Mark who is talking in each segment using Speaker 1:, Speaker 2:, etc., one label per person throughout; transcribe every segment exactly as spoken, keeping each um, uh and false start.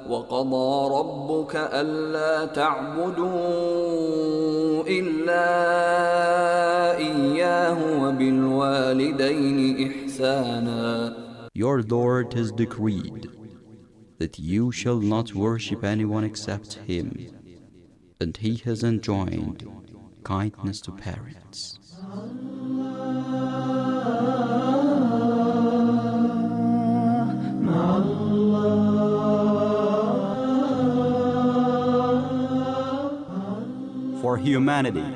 Speaker 1: وقضى ربك ألا تعبدوا إلا إياه وبالوالدين إحسانا.
Speaker 2: Your Lord has decreed that you shall not worship anyone except Him, and He has enjoined kindness to parents. For humanity.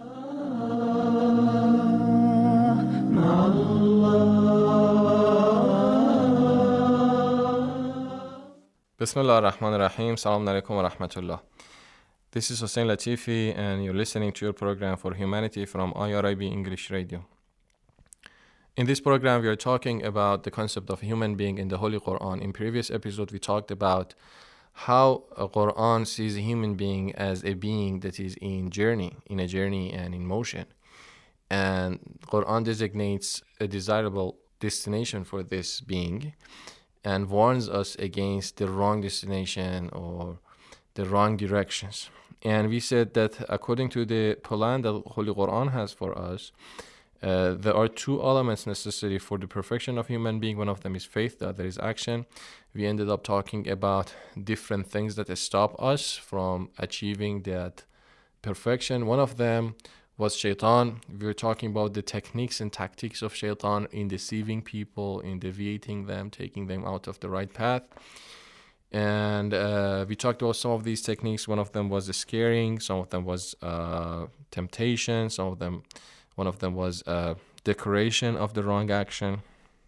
Speaker 3: Bismillah ar-Rahman ar-Rahim. Assalamu alaikum wa rahmatullah. This is Hussein Latifi, and you're listening to your program For Humanity from I R I B English Radio. In this program, we are talking about the concept of human being in the Holy Quran. In previous episode, we talked about how a Quran sees a human being as a being that is in journey, in a journey and in motion. And Quran designates a desirable destination for this being and warns us against the wrong destination or the wrong directions. And we said that according to the plan that Holy Quran has for us, uh, there are two elements necessary for the perfection of human being. One of them is faith, the other is action. We ended up talking about different things that stop us from achieving that perfection. One of them was shaitan. We were talking about the techniques and tactics of shaitan in deceiving people, in deviating them, taking them out of the right path. And uh, we talked about some of these techniques. One of them was the scaring, some of them was uh, temptation, some of them, one of them was uh, decoration of the wrong action.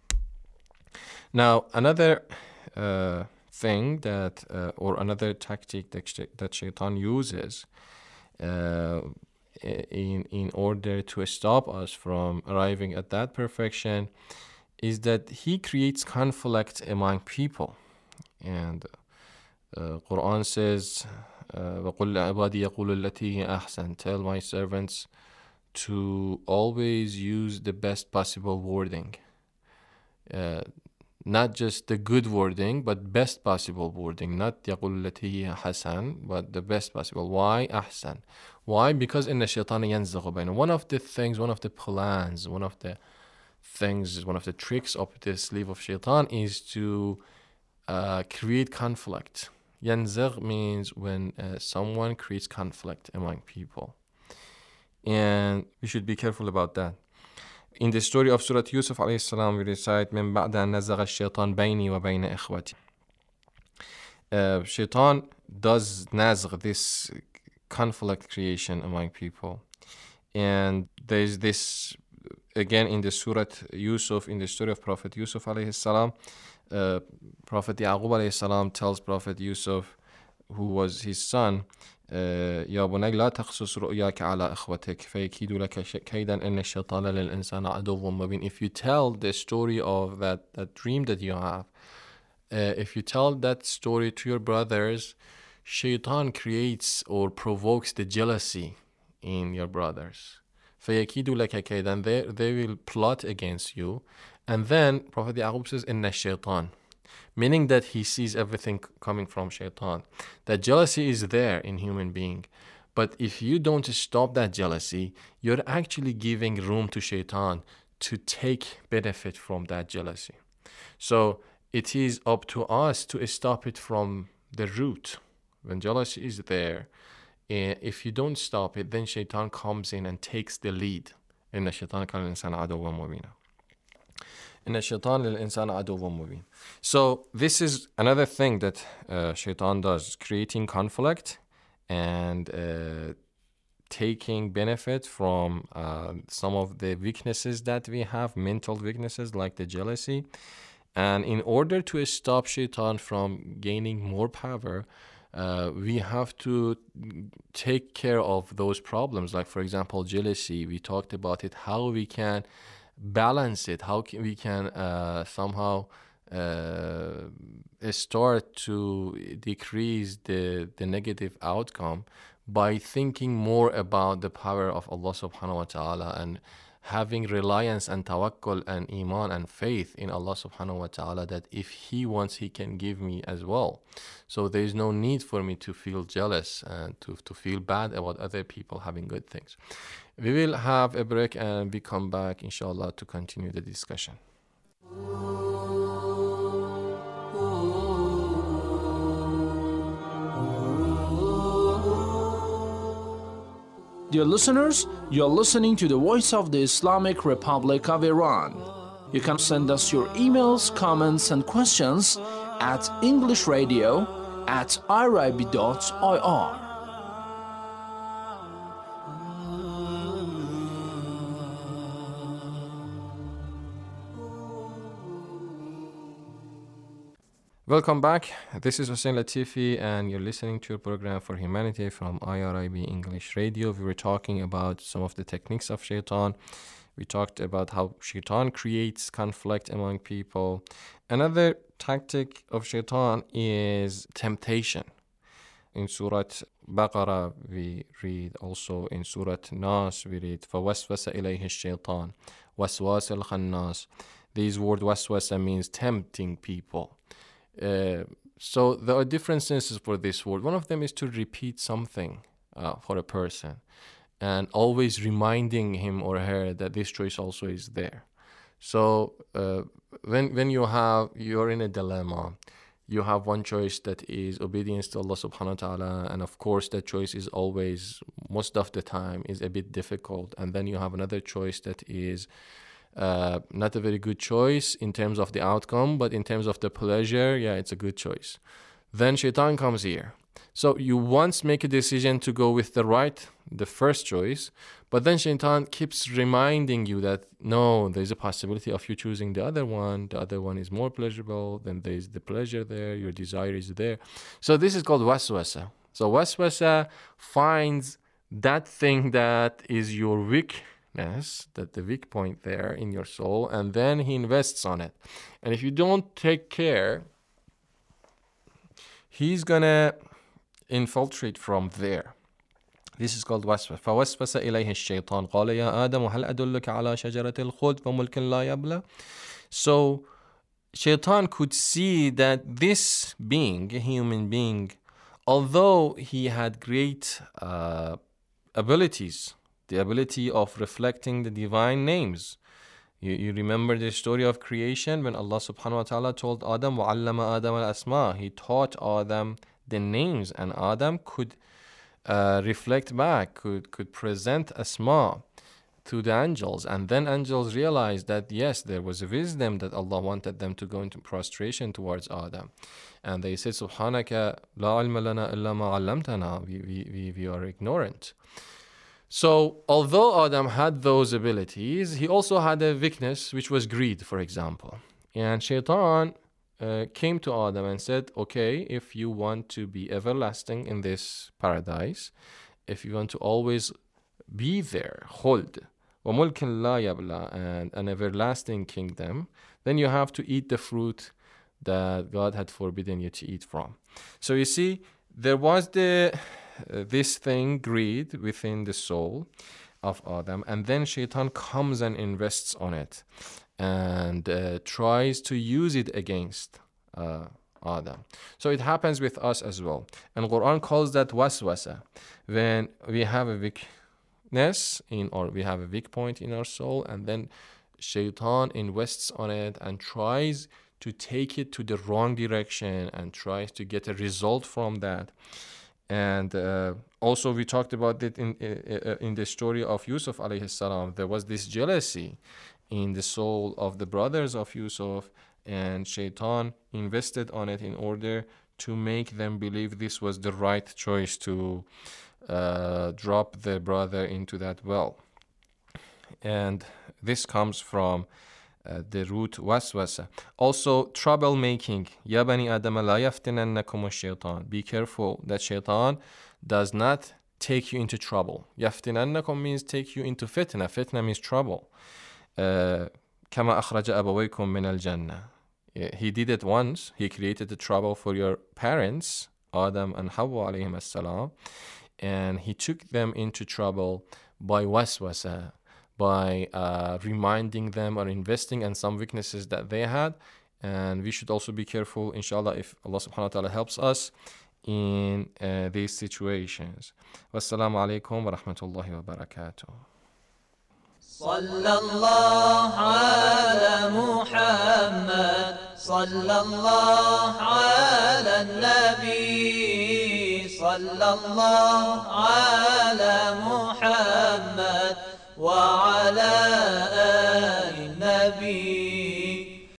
Speaker 3: Now, another uh, thing that, uh, or another tactic that, sh- that shaitan uses uh, in in order to stop us from arriving at that perfection is that he creates conflict among people. And uh, Quran says, وَقُلْ لِعِبَادِي يَقُولُ الَّتِي أَحْسَنُ, tell my servants to always use the best possible wording. Uh, not just the good wording, but best possible wording. Not يَقُولُ الَّتِي حَسَنُ, but the best possible. Why أحسن? Why? Because إِنَّ الشَّيْطَانَ يَنزَغُ بَيْنَهُمْ. One of the things, one of the plans, one of the things, one of the tricks up the sleeve of shaitan is to uh, create conflict. Yanzagh means when uh, someone creates conflict among people. And we should be careful about that. In the story of Surah Yusuf alayhi salam, we recite, مِن بَعْدَ أَن نَزَغَ الشَّيْطَانُ بَيْنِي وَبَيْنَ إِخْوَتِي. Uh, shaitan does nazgh, this conflict creation among people. And there's this, again, in the Surah Yusuf, in the story of Prophet Yusuf alayhi salam, uh, Prophet Yaqub alayhi salam tells Prophet Yusuf, who was his son, يا بني لا تقصص رؤياك على إخوتك فيكيدوا لك كيدا إن الشيطان للإنسان عدو مبين. If you tell the story of that, that dream that you have, uh, if you tell that story to your brothers, shaitan creates or provokes the jealousy in your brothers. فيكيدوا لك كيدا, they, they will plot against you. And then Prophet Yaqub says إن الشيطان, meaning that he sees everything coming from shaitan. That jealousy is there in human being. But if you don't stop that jealousy, you're actually giving room to shaitan to take benefit from that jealousy. So it is up to us to stop it from the root. When jealousy is there, if you don't stop it, then shaitan comes in and takes the lead. إن الشيطان كان الإنسان عدوا مبينا. So this is another thing that uh, shaitan does, creating conflict and uh, taking benefit from uh, some of the weaknesses that we have, mental weaknesses like the jealousy. And in order to stop shaitan from gaining more power, uh, we have to take care of those problems. Like, for example, jealousy. We talked about it, how we can balance it, how can we can uh, somehow uh, start to decrease the, the negative outcome by thinking more about the power of Allah subhanahu wa ta'ala and having reliance and tawakkul and iman and faith in Allah subhanahu wa ta'ala, that if He wants, He can give me as well. So there is no need for me to feel jealous and to, to feel bad about other people having good things. We will have a break and we come back, inshallah, to continue the discussion.
Speaker 4: Dear listeners, you're listening to the Voice of the Islamic Republic of Iran. You can send us your emails, comments, and questions at englishradio at irib dot I R.
Speaker 3: Welcome back. This is Hussein Latifi, and you're listening to a program for humanity from I R I B English Radio. We were talking about some of the techniques of shaitan. We talked about how shaitan creates conflict among people. Another tactic of shaitan is temptation. In Surah Baqarah, we read, also in Surah Nas, we read, فَوَسْوَسَ إِلَيْهِ الشَّيْطَانِ وَسْوَاسَ الْخَنَّاسِ. This word waswasa means tempting people. Uh, so there are different senses for this word. One of them is to repeat something uh, for a person and always reminding him or her that this choice also is there. So uh, when when you have you're in a dilemma, you have one choice that is obedience to Allah subhanahu wa ta'ala, and of course that choice is always, most of the time, is a bit difficult. And then you have another choice that is Uh, not a very good choice in terms of the outcome, but in terms of the pleasure, yeah, it's a good choice. Then shaitan comes here. So you once make a decision to go with the right, the first choice, but then shaitan keeps reminding you that no, there's a possibility of you choosing the other one. The other one is more pleasurable. Then there's the pleasure there. Your desire is there. So this is called waswasa. So waswasa finds that thing that is your weak that the weak point there in your soul, and then he invests on it. And if you don't take care, he's gonna infiltrate from there. This is called waswas. فَوَسْوَسَ إِلَيْهِ الشَّيْطَانُ قَالَ يَا آدَمُ هَلْ أَدُلُّكَ عَلَى شَجَرَةِ الْخُلْدِ وَمُلْكٍ لَا يَبْلَى. So shaitan could see that this being, a human being, although he had great uh, abilities, the ability of reflecting the divine names. You, you remember the story of creation when Allah subhanahu wa ta'ala told Adam, وَعَلَّمَ آدَمَ الْأَسْمَاءِ. He taught Adam the names, and Adam could uh, reflect back, could, could present asma to the angels. And then angels realized that yes, there was a wisdom that Allah wanted them to go into prostration towards Adam. And they said, سُبْحَانَكَ لَا عِلْمَ لَنَا إِلَّا مَا عَلَّمْتَنَا. We, we, we, we are ignorant. So, although Adam had those abilities, he also had a weakness, which was greed, for example. And Shaitan uh, came to Adam and said, okay, if you want to be everlasting in this paradise, if you want to always be there, khuld, وَمُلْكٍ لَا يَبْلَى, and an everlasting kingdom, then you have to eat the fruit that God had forbidden you to eat from. So you see, there was the... Uh, this thing, greed, within the soul of Adam, and then shaitan comes and invests on it and uh, tries to use it against uh, Adam. So it happens with us as well. And Quran calls that waswasa. When we have a weakness in, or we have a weak point in our soul, and then shaitan invests on it and tries to take it to the wrong direction and tries to get a result from that. And uh, also we talked about it in, in in the story of Yusuf alayhi salam. There was this jealousy in the soul of the brothers of Yusuf, and shaitan invested on it in order to make them believe this was the right choice to uh, drop their brother into that well. And this comes from Uh, the root waswasa. Also, troublemaking. Ya bani Adam la yaftinannakum ash-shaytan. Be careful that shaitan does not take you into trouble. Yaftinannakum means take you into fitna. Fitna means trouble. Kama akhraja abawaykum min al-jannah. He did it once. He created the trouble for your parents, Adam and Hawa alayhim as-salam, and he took them into trouble by waswasa, by uh, reminding them or investing in some weaknesses that they had. And we should also be careful, inshallah, if Allah subhanahu wa ta'ala helps us in uh, these situations. Wassalamu alaikum wa rahmatullahi wa barakatuh.
Speaker 5: صلى الله على محمد صلى الله على النبي صلى الله